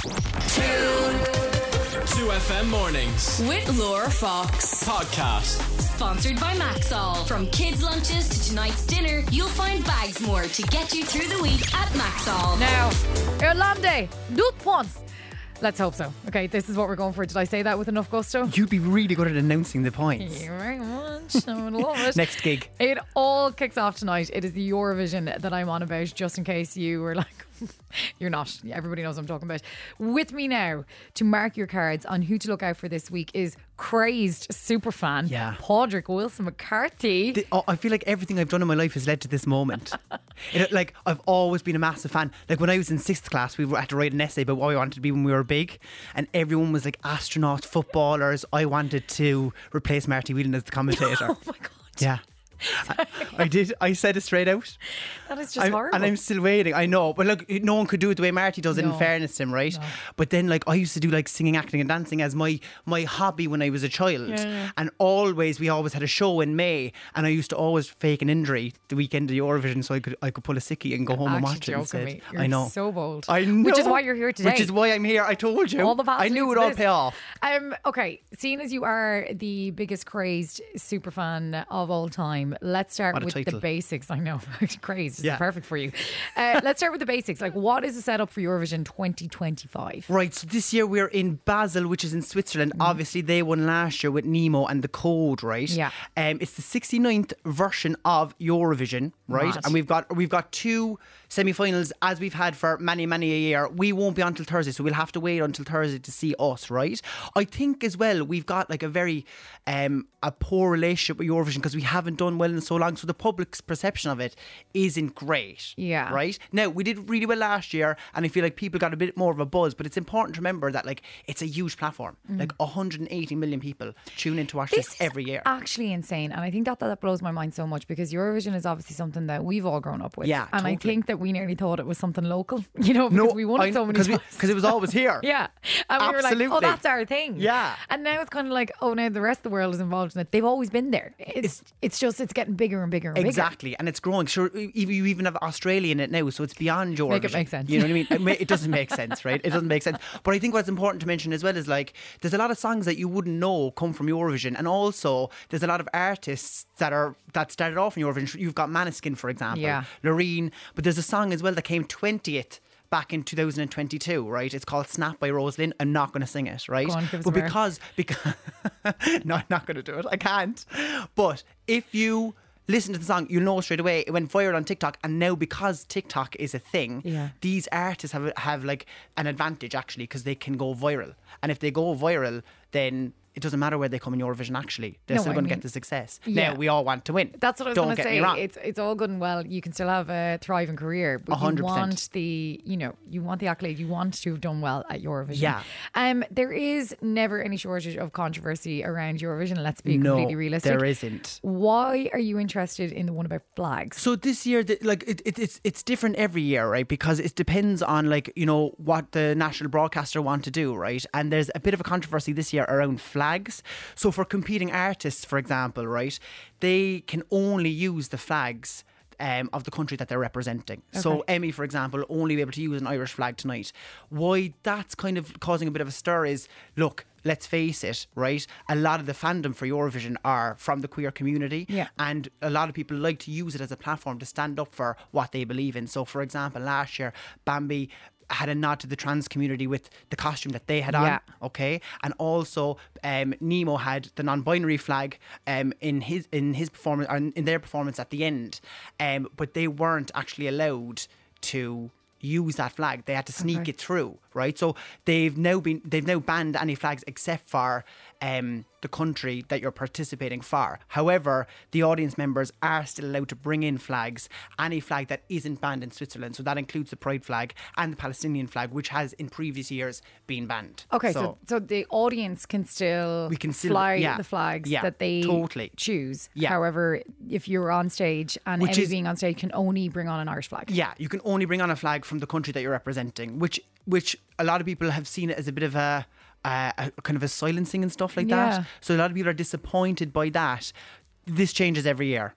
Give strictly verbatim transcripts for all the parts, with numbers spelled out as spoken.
two F M mornings with Laura Fox. podcast. Sponsored by Maxall. From kids' lunches to tonight's dinner, you'll find bags more to get you through the week at Maxall. Now, Irlande, deux points. Let's hope so. Okay, this is what we're going for. Did I say that with enough gusto? You'd be really good at announcing the points. Thank you very much. I would love it. Next gig. It all kicks off tonight. It is the Eurovision that I'm on about, just in case you were like, you're not. Everybody knows what I'm talking about. With me now to mark your cards on who to look out for this week is crazed superfan, Yeah. Padraig Wilson McCarthy. The- oh, I feel like everything I've done in my life has led to this moment. It, like, I've always been a massive fan. Like, when I was in sixth class, we had to write an essay about what we wanted to be when we were big. And everyone was like astronauts, footballers. I wanted to replace Marty Whelan as the commentator. Oh my God. Yeah. I, I did. I said it straight out. That is just I'm- horrible. And I'm still waiting. I know. But look, no one could do it the way Marty does it, No. in fairness to him, right? No. But then, like, I used to do like singing, acting and dancing as my, my hobby when I was a child. Yeah, yeah. And always, we always had a show in May. And I used to always fake an injury the weekend of Eurovision so I could I could pull a sickie and go home and Actually watch it joking instead. me. You're I know. so bold. I know. Which is why you're here today. Which is why I'm here. I told you. All the paths I knew lead it to all this. pay off. Um, okay, seeing as you are the biggest crazed superfan of all time, let's start What a with the title. basics. I know, crazed is Yeah. perfect for you. Uh, let's start with the basics. Like, what is the setup for Eurovision twenty twenty-five? Right, so this year we're in Basel, which is in Switzerland. Obviously, they won last year with Nemo and The Code, right? Yeah. Um, it's the sixty-ninth version of Eurovision, right? Mad. And we've got we've got two semi-finals as we've had for many, many a year. We won't be on till Thursday, so we'll have to wait until Thursday to see us, right? I think as well we've got like a very um, a poor relationship with Eurovision because we haven't done well in so long, so the public's perception of it isn't great. Yeah. Right? Now, we did really well last year, and I feel like people got a bit more of a buzz, but it's important to remember that like it's a huge platform. Like one hundred eighty million people tune in to watch this, This is every year. actually insane, and I think that that blows my mind so much because Eurovision is obviously something that we've all grown up with. Yeah, and I totally. think that we nearly thought it was something local, you know, because we won it so many times. because it was always here. Yeah. And we were like, oh, Absolutely. that's our thing. Yeah. And now it's kind of like, oh, now the rest of the world is involved in it. They've always been there. It's it's just, it's getting bigger and bigger and bigger. Exactly, and it's growing. Sure, e- you even have Australia in it now, so it's beyond Eurovision. Make it make sense. You know what I mean? It, ma- it doesn't make sense, right? It doesn't make sense. But I think what's important to mention as well is like there's a lot of songs that you wouldn't know come from Eurovision, and also there's a lot of artists that are that started off in Eurovision. You've got Maneskin, for example, Yeah. Loreen, but there's a song as well that came twentieth. Back in two thousand twenty-two, right? It's called Snap by Rosalind. I'm not going to sing it, right? Go on, give us but a bear. because, because no, I'm not going to do it. I can't. But if you listen to the song, you'll know straight away it went viral on TikTok. And now because TikTok is a thing, Yeah. these artists have have like an advantage actually because they can go viral. And if they go viral, then it doesn't matter where they come in Eurovision. Actually, they're No, still I going to mean- get the success. Yeah. Now we all want to win. That's what I was Don't going to get say. me wrong. It's it's all good and well. You can still have a thriving career, but A hundred you percent. want the you know you want the accolade. You want to have done well at Eurovision. Yeah. Um. There is never any shortage of controversy around Eurovision. Let's be no, completely realistic. there isn't. Why are you interested in the one about flags? So this year, the- like it, it, it's it's different every year, right? Because it depends on like you know what the national broadcaster want to do, right? And there's a bit of a controversy this year around flags. So for competing artists, for example, right, they can only use the flags. Um, of the country that they're representing. So Emmy, for example, only be able to use an Irish flag tonight. Why that's kind of causing a bit of a stir is, look, let's face it, right? A lot of the fandom for Eurovision are from the queer community. Yeah. And a lot of people like to use it as a platform to stand up for what they believe in. So, for example, last year, Bambi had a nod to the trans community with the costume that they had on, Yeah. okay? And also, um, Nemo had the non-binary flag um, in his in his performance, or in their performance at the end, um, but they weren't actually allowed to use that flag. They had to sneak Okay. it through, right? So they've now been they've now banned any flags except for um, the country that you're participating for. However, the audience members are still allowed to bring in flags, any flag that isn't banned in Switzerland. So that includes the Pride flag and the Palestinian flag, which has in previous years been banned. Okay, so so, the audience can still, We can still- fly yeah, the flags yeah, that they totally. choose. Yeah. However, if you're on stage and Which Emmy is- being on stage can only bring on an Irish flag. Yeah, you can only bring on a flag from the country that you're representing, which which a lot of people have seen it as a bit of a, a, a kind of a silencing and stuff like Yeah. that. So a lot of people are disappointed by that. This changes every year.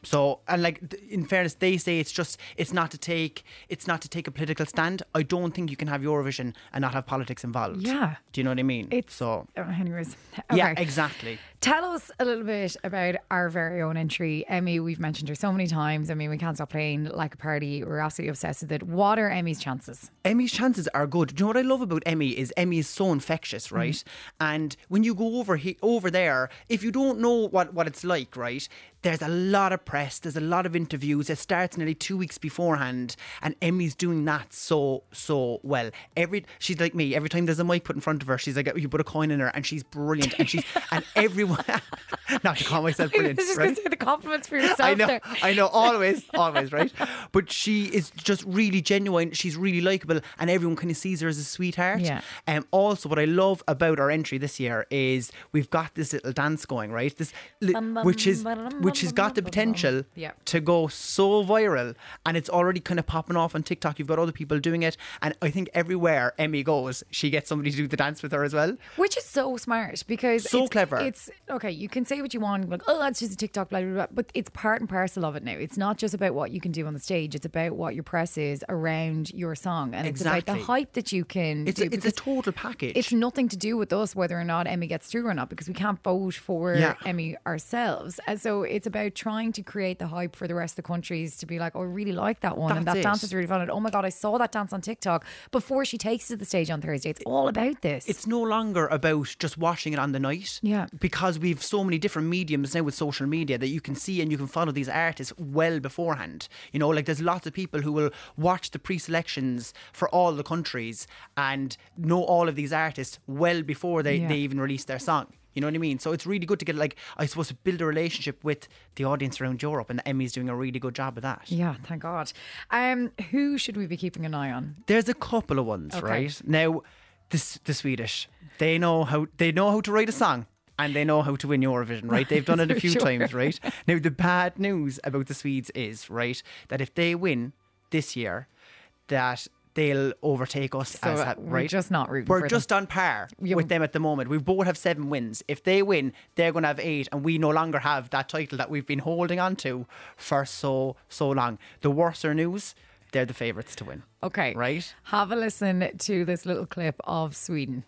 So, and like th- in fairness, they say it's just it's not to take it's not to take a political stand. I don't think you can have Eurovision and not have politics involved. Yeah. Do you know what I mean? It's so. oh, anyways. Okay. Yeah, exactly. Tell us a little bit about our very own entry. Emmy, we've mentioned her so many times. I mean, we can't stop playing Like a Party. We're absolutely obsessed with it. What are Emmy's chances? Emmy's chances are good. Do you know what I love about Emmy is Emmy is so infectious, right? Mm. And when you go over he- over there, if you don't know what, what it's like, right, there's a lot of press, there's a lot of interviews. It starts nearly two weeks beforehand, and Emmy's doing that so, so well. Every She's like me. Every time there's a mic put in front of her, she's like, you put a coin in her, and she's brilliant. And she's and everyone, not to call myself brilliant, I was just right? going to say the compliments for yourself I know, there. I know, always, always, right? But she is just really genuine. She's really likeable, and everyone kind of sees her as a sweetheart. Yeah. Um, also, what I love about our entry this year is we've got this little dance going, right? This, li- which is which has got the potential yeah. to go so viral, and it's already kind of popping off on TikTok. You've got other people doing it, and I think everywhere Emmy goes, she gets somebody to do the dance with her as well. Which is so smart because So it's, clever. It's okay. You can say what you want, like, oh, that's just a TikTok, blah, blah, blah, but it's part and parcel of it now. It's not just about what you can do on the stage. It's about what your press is around your song, and Exactly. it's about the hype that you can. It's do a, it's a total package. It's nothing to do with us whether or not Emmy gets through or not, because we can't vote for Yeah. Emmy ourselves. And so it's about trying to create the hype for the rest of the countries to be like, oh, I really like that one, and That's that it. dance is really fun. And, oh my God, I saw that dance on TikTok before she takes it to the stage on Thursday. It's all about this. It's no longer about just watching it on the night. Yeah. Because we've so many different mediums now with social media that you can see and you can follow these artists well beforehand. You know, like there's lots of people who will watch the pre-selections for all the countries and know all of these artists well before they, Yeah. they even release their song. You know what I mean? So it's really good to get, like, I suppose, to build a relationship with the audience around Europe, and Emmy's doing a really good job of that. Yeah, thank God. Um, who should we be keeping an eye on? There's a couple of ones, Okay. right? Now, the, S- the Swedish, they know how they know how to write a song. And they know how to win Eurovision, right? They've done it a few Sure. times, right? Now, the bad news about the Swedes is, right, that if they win this year, that they'll overtake us So as uh, ha- we're right. just not rooting We're for just them. on par Yeah. with them at the moment. We both have seven wins. If they win, they're going to have eight, and we no longer have that title that we've been holding on to for so so long. The worser news, they're the favourites to win. Okay. Right? Have a listen to this little clip of Sweden.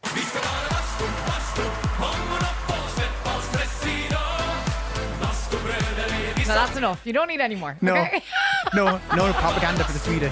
No, that's enough. You don't need any more. No, Okay? no, no propaganda for the Swedish.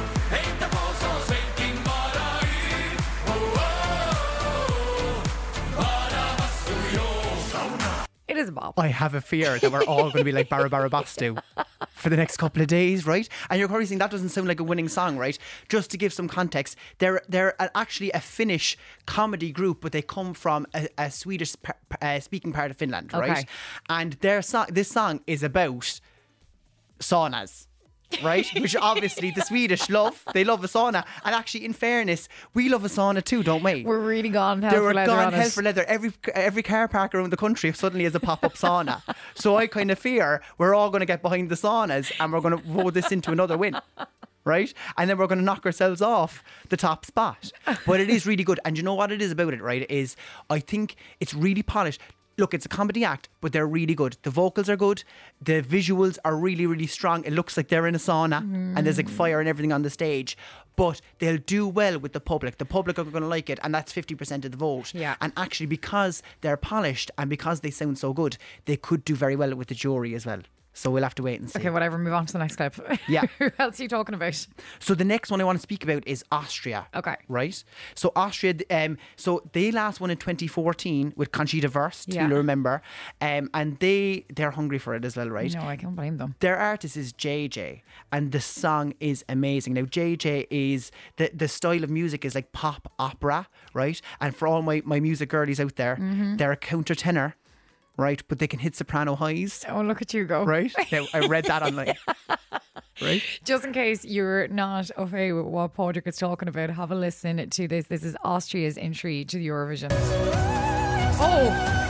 It is a bop. I have a fear that we're all going to be like Barbara Bastu for the next couple of days, right? And you're probably saying that doesn't sound like a winning song, right? Just to give some context, they're they're actually a Finnish comedy group, but they come from a, a Swedish uh, speaking part of Finland, right? Okay. And their song, this song is about saunas. Right, which obviously the Swedish love. They love a sauna, and actually, in fairness, we love a sauna too, don't we? We're really gone hell They for were leather gone on hell it. for leather. Every every car park around the country suddenly has a pop up sauna. So I kind of fear we're all going to get behind the saunas and we're going to vote this into another win. Right? And then we're going to knock ourselves off the top spot. But it is really good. And you know what it is about it, right? Is I think it's really polished. Look, it's a comedy act, but they're really good. The vocals are good. The visuals are really, really strong. It looks like they're in a sauna mm. and there's like fire and everything on the stage. But they'll do well with the public. The public are going to like it, and that's fifty percent of the vote. Yeah. And actually, because they're polished and because they sound so good, they could do very well with the jury as well. So we'll have to wait and see. Okay, whatever. Move on to the next clip. Yeah. Who else are you talking about? So the next one I want to speak about is Austria. Okay. Right? So Austria, um, so they last won in twenty fourteen with Conchita Wurst, Yeah. you'll remember. Um, and they, they're hungry for it as well, right? No, I can't blame them. Their artist is J J, and the song is amazing. Now, J J is, the, the style of music is like pop opera, right? And for all my, my music girlies out there, Mm-hmm. they're a countertenor, right? But they can hit soprano highs, Oh, look at you go. right? Now, I read that online. Right? Just in case you're not au fait with what Padraig is talking about, have a listen to this. This is Austria's entry to the Eurovision. Oh,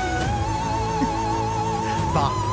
Bop.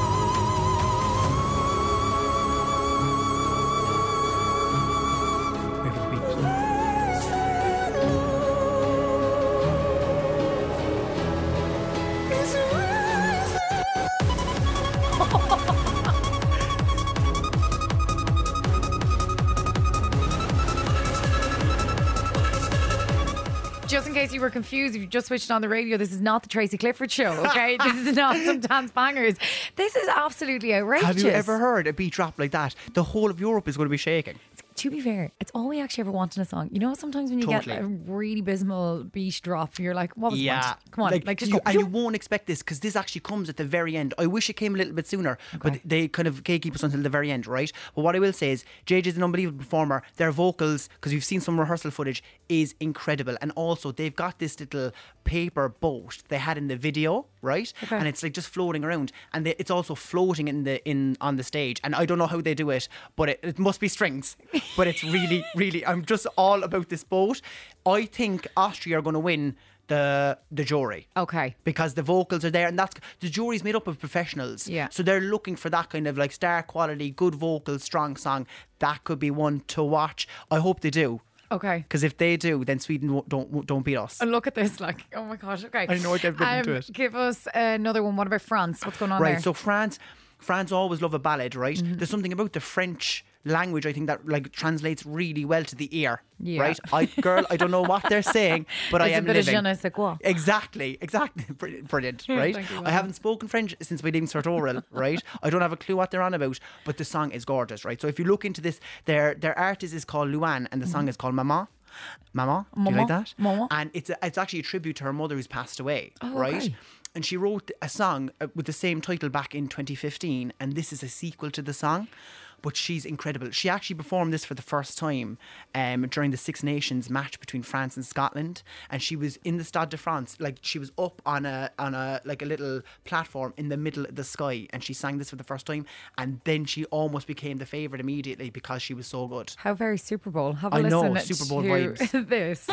Just in case you were confused, if you just switched on the radio, this is not the Tracy Clifford show, okay? This is not some dance bangers. This is absolutely outrageous. Have you ever heard a beat drop like that? The whole of Europe is going to be shaking. To be fair, it's all we actually ever want in a song. You know, sometimes when you Totally. get a really abysmal beat drop, you're like, what was the Yeah, point? Come on, like, like, just you, go. and you won't expect this because this actually comes at the very end. I wish it came a little bit sooner, but they kind of gatekeep us until the very end, right? But what I will say is, J J's an unbelievable performer. Their vocals, because you've seen some rehearsal footage, is incredible, and also they've got this little paper boat they had in the video, right? Okay. And it's like just floating around, and they, it's also floating in the in on the stage. And I don't know how they do it, but it, it must be strings. But it's really, really, I'm just all about this boat. I think Austria are going to win the the jury. Okay. Because the vocals are there, and that's the jury's made up of professionals. Yeah. So they're looking for that kind of like star quality, good vocals, strong song. That could be one to watch. I hope they do. Okay. Because if they do, then Sweden won't- don't don't beat us. And look at this, like, oh my gosh, okay. I know, I've been into it. Give us another one. What about France? What's going on Right, there? so France, France always love a ballad, right? Mm-hmm. There's something about the French language, I think, that like translates really well to the ear, Yeah. right? I, girl, I don't know what they're saying, but I It's a am bit of living. je ne sais quoi. Exactly, exactly. Brilliant, brilliant, right? Thank you, I haven't spoken French since my Lim Sartorial, right? I don't have a clue what they're on about, but the song is gorgeous, right? So if you look into this, their their artist is called Luan, and the song is called Maman. Maman, do you Maman, like that? Maman. And it's a, it's actually a tribute to her mother who's passed away, Oh, right? okay. And she wrote a song uh, with the same title back in twenty fifteen, and this is a sequel to the song. But she's incredible. She actually performed this for the first time um, during the Six Nations match between France and Scotland, and she was in the Stade de France. Like she was up on a on a like a little platform in the middle of the sky, and she sang this for the first time. And then she almost became the favourite immediately because she was so good. How very Super Bowl. Have a I know, listen Super Bowl to vibes. this.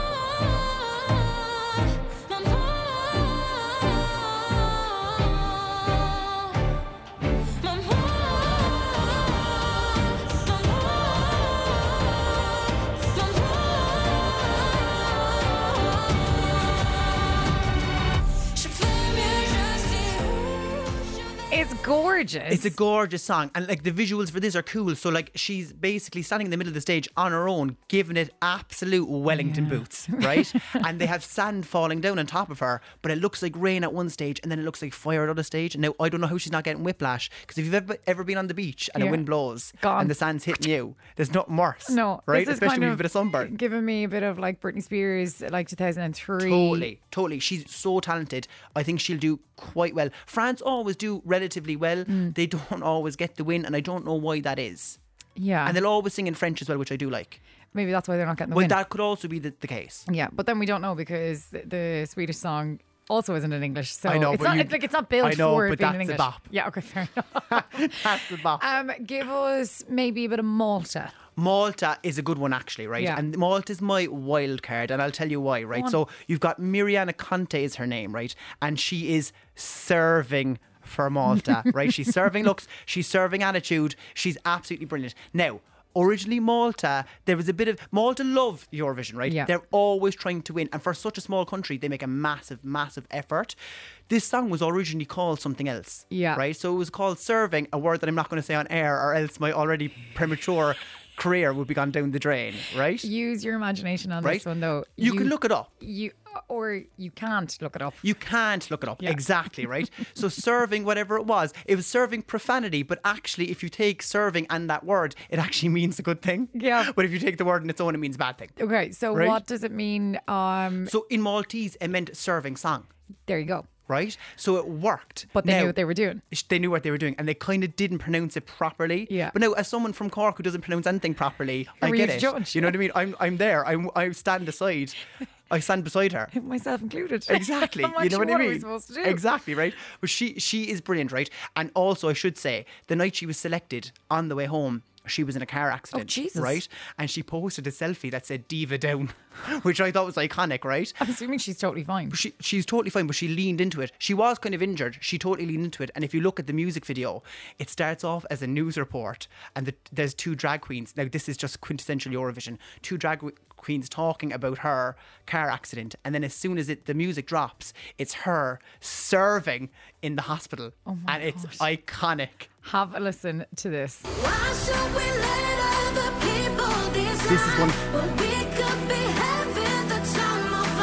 It's gorgeous. It's a gorgeous song, and like the visuals for this are cool. So like she's basically standing in the middle of the stage on her own, giving it absolute Wellington Yeah. boots, right? And they have sand falling down on top of her, but it looks like rain at one stage, and then it looks like fire at other stage. And now I don't know how she's not getting whiplash, because if you've ever ever been on the beach and Yeah. a wind blows Gone. and the sand's hitting you, there's nothing worse. No, right? this is Especially kind with of a bit of sunburn. giving me a bit of like Britney Spears, like two thousand three. Totally, totally. She's so talented. I think she'll do quite well. France always do relatively well. Mm. They don't always get the win, and I don't know why that is. Yeah. And they'll always sing in French as well, which I do like. Maybe that's why they're not getting the Well, win. that could also be the, the case. Yeah, but then we don't know because the, the Swedish song also isn't in English. So I know, it's but not you- it's like it's not built I know, for it but being that's in a English. bop. Yeah, okay, fair enough. That's the bop. um, give us maybe a bit of Malta. Malta is a good one, actually, right? Yeah. And Malta is my wild card, and I'll tell you why, right? on. So you've got Miriana Conte is her name, right? And she is serving for Malta, right? She's serving looks, she's serving attitude, she's absolutely brilliant. Now, originally Malta, there was a bit of Malta love Eurovision, right? Yeah. They're always trying to win, and for such a small country, they make a massive, massive effort. This song was originally called something else, Yeah. right? So it was called Serving, a word that I'm not going to say on air, or else my already premature career would be gone down the drain, right? Use your imagination on Right? this one, though. You, can look it up. You or you can't look it up. You can't look it up. Yeah. Exactly, right? So serving whatever it was, it was serving profanity, but actually if you take serving and that word, it actually means a good thing. Yeah. But if you take the word on its own, it means a bad thing. Okay, so Right? what does it mean? Um, So in Maltese, it meant serving song, there you go. right? So it worked. But they Now, knew what they were doing. They knew what they were doing, and they kind of didn't pronounce it properly. Yeah. But now, as someone from Cork who doesn't pronounce anything properly, I are get you it. to judge? You know what I mean? I'm I'm there. I'm I stand aside. I stand beside her. Myself included. Exactly. I'm You like, know what what I are mean? we supposed to do? Exactly, right? But she she is brilliant, right? And also I should say, the night she was selected on the way home, she was in a car accident. Oh, Jesus. Right? And she posted a selfie that said Diva Down, which I thought was iconic, right? I'm assuming she's totally fine. She, she's totally fine, but she leaned into it. She was kind of injured. She totally leaned into it. And if you look at the music video, it starts off as a news report, and the, there's two drag queens. Now, this is just quintessential Eurovision. Two drag w- queens talking about her car accident, and then as soon as it the music drops, it's her serving in the hospital, Oh my and it's God. iconic. Have a listen to this. Why should we let other people decide This is one- when we could be having the time of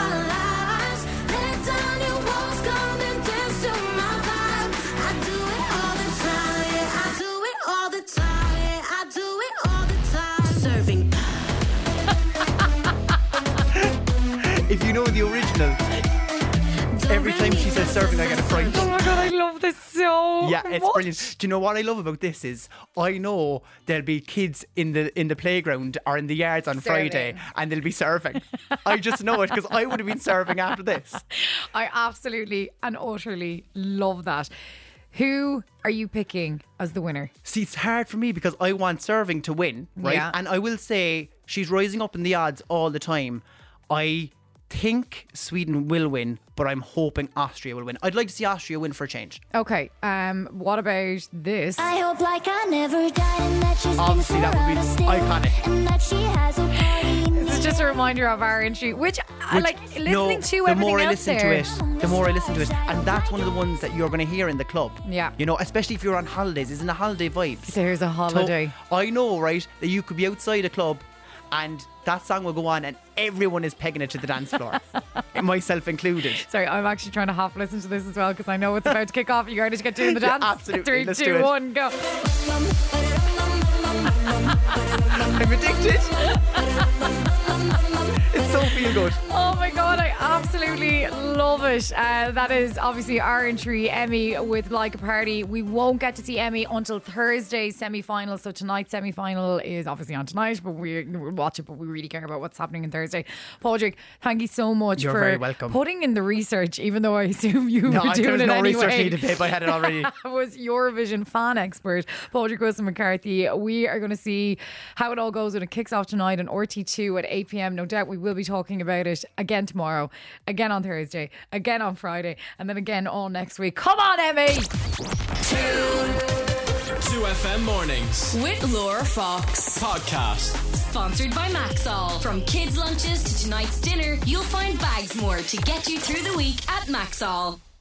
If you know the original, every time she says serving, I get a fright. Oh my God, I love this so Yeah, it's much. brilliant. Do you know what I love about this is I know there'll be kids in the in the playground or in the yards on Serving. Friday and they'll be serving. I just know it because I would have been serving after this. I absolutely and utterly love that. Who are you picking as the winner? See, it's hard for me because I want serving to win, right? Yeah. And I will say she's rising up in the odds all the time. I think Sweden will win, but I'm hoping Austria will win. I'd like to see Austria win for a change. Okay, um, what about this? I hope like I never died and that she's Obviously, that would be iconic. and that she has a party. This is just a reminder of our entry, which, I Which- like listening no, to the everything more I else listen there. to it, the more I listen to it, and that's one of the ones that you're going to hear in the club. Yeah. You know, especially if you're on holidays, isn't a holiday vibes. There's a holiday. So I know, right, that you could be outside a club and that song will go on and everyone is pegging it to the dance floor, myself included. Sorry, I'm actually trying to half listen to this as well because I know it's about to kick off. You ready to get doing the Yeah, dance? absolutely. Three, Let's two, do it. one, go. I'm addicted. It's so feel good. Oh my God, I absolutely love it. Uh, that is obviously our entry, Emmy with Like a Party. We won't get to see Emmy until Thursday's semi-final. So tonight's semi-final is obviously on tonight, but we, we'll watch it, but we really care about what's happening on Thursday. Padraig, thank you so much You're for very welcome. putting in the research, even though I assume you No, were I- doing there was it no anyway. research needed, babe. I had it already. Was Eurovision fan expert Padraig Wilson McCarthy. We are going to see how it all goes when it kicks off tonight on R T two at eight p.m. No doubt we will be talking about it again tomorrow, again on Thursday, again on Friday, and then again all next week. Come on, Emmy! two F M mornings. With Laura Fox. Podcast. Sponsored by Maxall. From kids' lunches to tonight's dinner, you'll find bags more to get you through the week at Maxall.